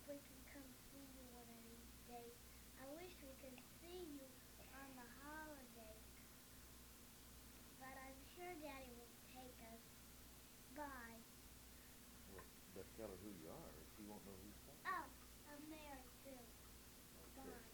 we can come see you one of these days. I wish we could see you on the holidays, but I'm sure Daddy will take us. Bye. Well, but tell her who you are. She won't know who's talking. Oh, I'm Mary too. Okay. Bye.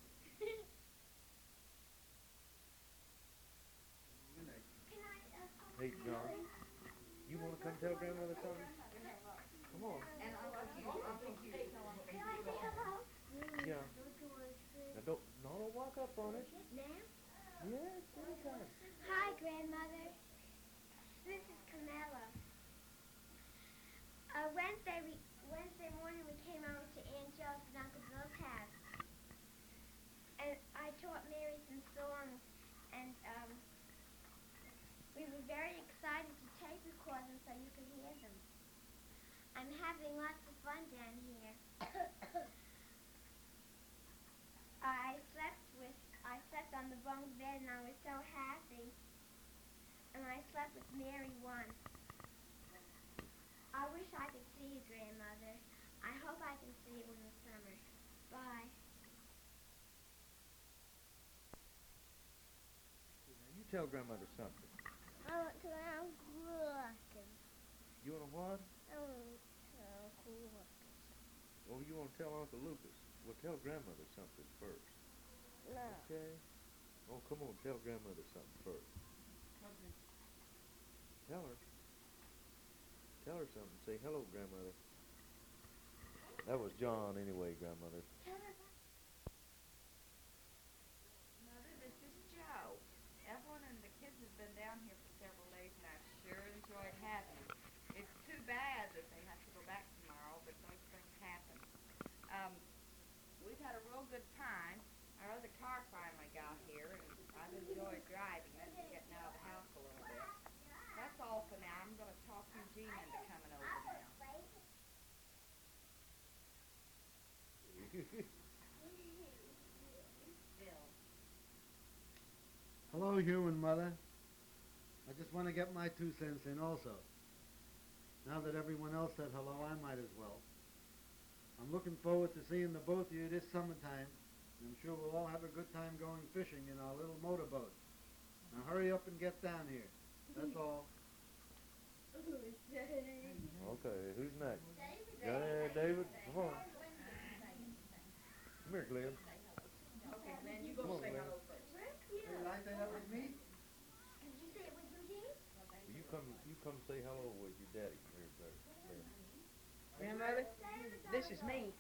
Can I? Hey, John, you want to come tell grandmother something? Come on. And I love you. I think you. Can I say hello? Yeah. Now don't walk up on it. Now? Yes, anytime. Hi, Grandmother. This is Camilla. Wednesday morning we came over to Aunt Joe's and Uncle Bill's house. And I taught Mary some songs, and we were very excited to tape record them so you could hear them. I'm having lots of fun down here. I slept on the bunk bed and I was so happy. And I slept with Mary once. I wish I could see you, Grandmother. I hope I can see you in the summer. Bye. Now you tell grandmother something. I want to Uncle Lucas. You want to what? I want to Uncle Lucas. Oh, you want to tell Uncle Lucas? Well, tell grandmother something first. No. Okay? Oh, come on, tell grandmother something first. Tell her. Tell her something. Say hello, grandmother. That was John anyway, grandmother. Mother, this is Joe. Evelyn and the kids have been down here for several days, and I've sure enjoyed having them. It's too bad that they have to go back tomorrow, but those things happen. We've had a real good time. Our other car finally got here, and I've enjoyed driving it and getting out of the house a little bit. That's all for now. I'm going to talk Eugene into coming over now. Bill. Hello, human mother. I just want to get my 2 cents in also. Now that everyone else said hello, I might as well. I'm looking forward to seeing the both of you this summertime. I'm sure we'll all have a good time going fishing in our little motorboat. Now hurry up and get down here. That's all. Okay, who's next? David, come on. Come here, Glenn. Okay, Glenn, you Come go on, say Glenn. hello first. Would you like that with me? Did you say it was Eugene? You come say hello with your daddy. Here, Glenn. Grandmother, this is me.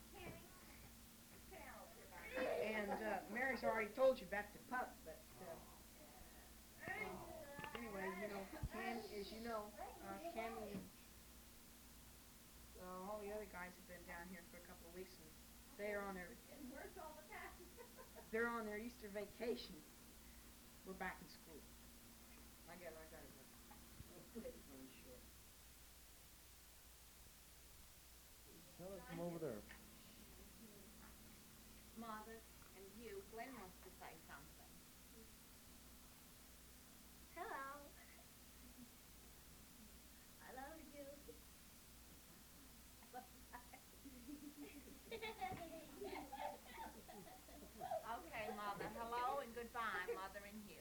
And Mary's already told you about the pup, but anyway, Cam, as you know, Cammy and all the other guys have been down here for a couple of weeks, and they're on their Easter vacation. We're back in school. I gotta go. Take it really short. Tell her come over there. Mother and you, Glenn wants to say something. Hello. I love you. Okay, Mother. Hello and goodbye, Mother and Hugh.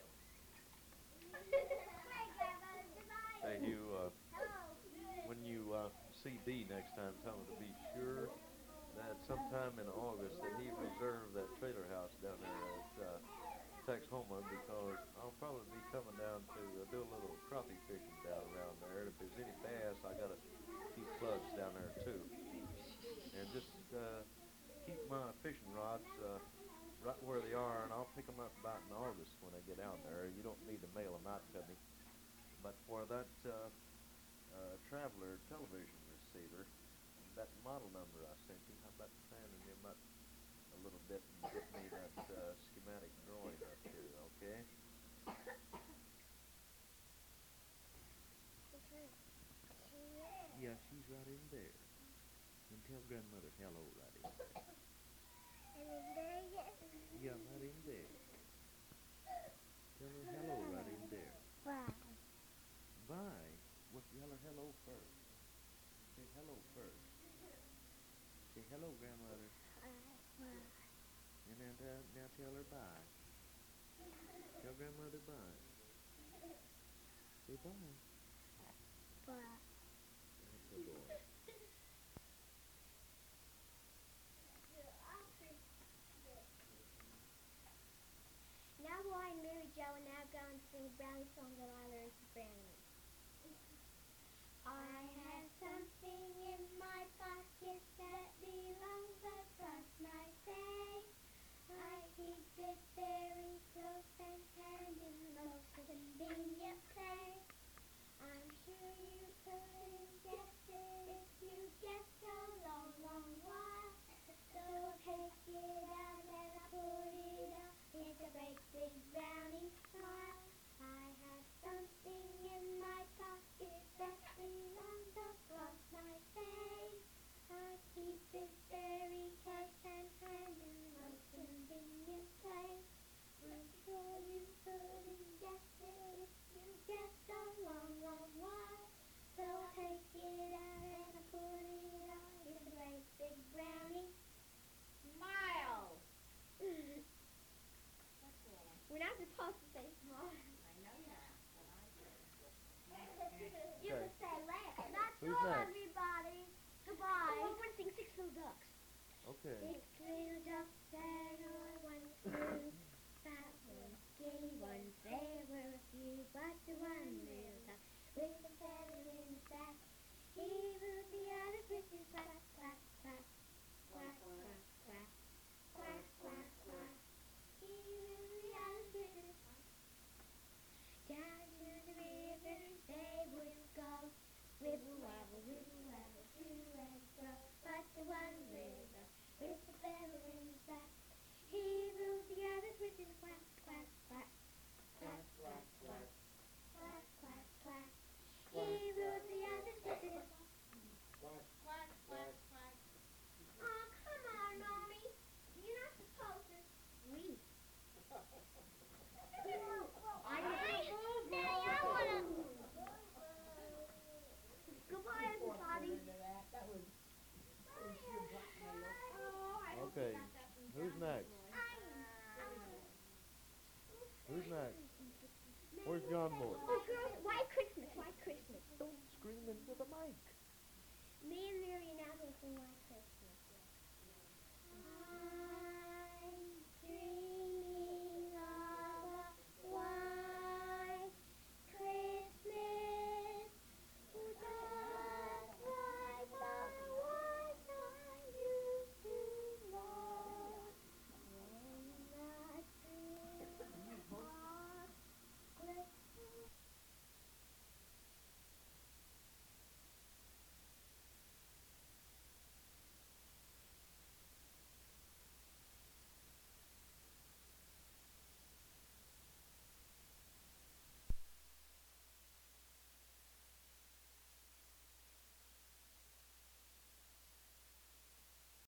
Hey, Hugh, Hello. when you see Dee next time, tell him to be sure that sometime in August that he reserved that trailer house down there at Texhoma, because I'll probably be coming down to do a little crappie fishing down around there. And if there's any bass, I got to keep plugs down there too. And just keep my fishing rods right where they are, and I'll pick them up about in August when I get down there. You don't need to mail them out to me. But for that Traveler television receiver, that model number I sent you, how about sending him up a little bit and get me that schematic drawing up here, okay? Yeah, she's right in there. And tell grandmother hello right in there. And in there yet? Yeah, right in there. Tell her hello right in there. Bye. Bye. Well, tell her hello first. Say hello first. Say hello, grandmother. Bye. And then now tell her bye. Tell grandmother bye. Say bye. Bye. That's a boy. Now I, Mary Jo, and now go and sing a brownie song that I learned from Brownie. I have something in my pocket that belongs across my face. I keep it very close and handy, most convenient place. I'm sure you couldn't guess it if you guessed a long, long while. So take it out and I put it up. It's a great big brownie smile. I have something in my pocket that belongs across my face. I keep it very close and handy, most convenient place. I'm sure you couldn't guess it if you guessed a long, long while. So take it out and I put it on. It's a great big brownie. Smile. We're not supposed to say smile. I know that, but I do. You Okay. can say laugh. That's Who's all, next? everybody. Goodbye. Oh, we're going to sing Six Little Ducks. Okay. Six little ducks that all once flew. Fat one, skinny one, there were a few, but the one little duck with a feather in his back, he ruled the others with his quack, quack, quack, quack, quack, quack, quack, quack, quack. He ruled the others with his quack. Down to the river they would go, wibble wabble, to and fro. But the one little duck with the feather in his back, he ruled the others with his quack, quack, quack, quack, quack, quack, quack, quack, quack. He ruled the others with his Quack, quack, quack. Oh, come on, Mommy. You're not supposed to read. Daddy, I wanna. Goodbye, everybody. Okay. Who's next? Who's next? Where's John Moore? Oh, girls, White Christmas, White Christmas. Don't scream into the mic. Me and Mary and Al will sing White